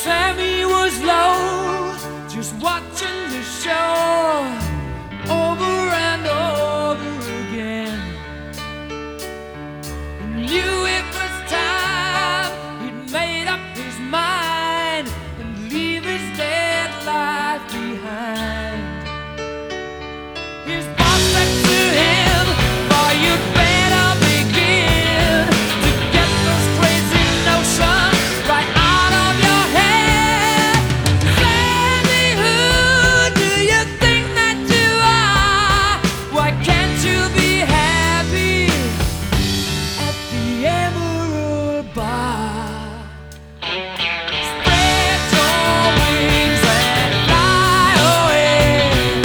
Sammy was low, just watching the show over and over again. He knew it was time, he'd made up his mind and leave his dead life behind. His boss said to him, "Boy, you better begin to get those crazy notions right out of your head. Sandy, who do you think that you are? Why can't you be happy at the Emerald Bar? Spread your wings and fly away,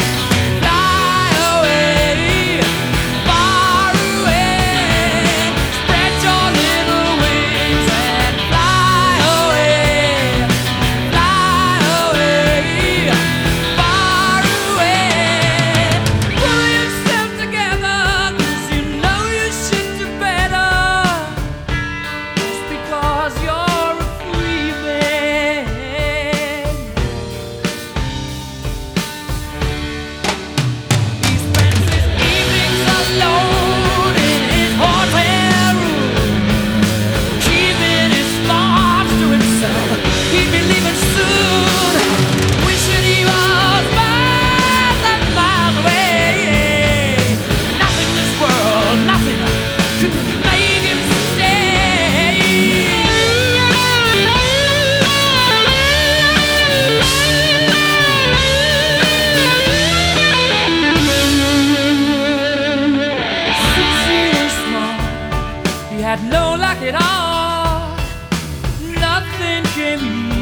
far away. Spread your little wings and fly away, far away. Pull yourself together, 'cause you know you should do better. Just because you're a free man." He spends his evenings alone in his hotel room, keeping his thoughts to himself. He'd be leaving soon, wishing he was miles and miles away. Nothing in this world, nothing could make him stay. Since he was small, he had no luck at all. Nothing came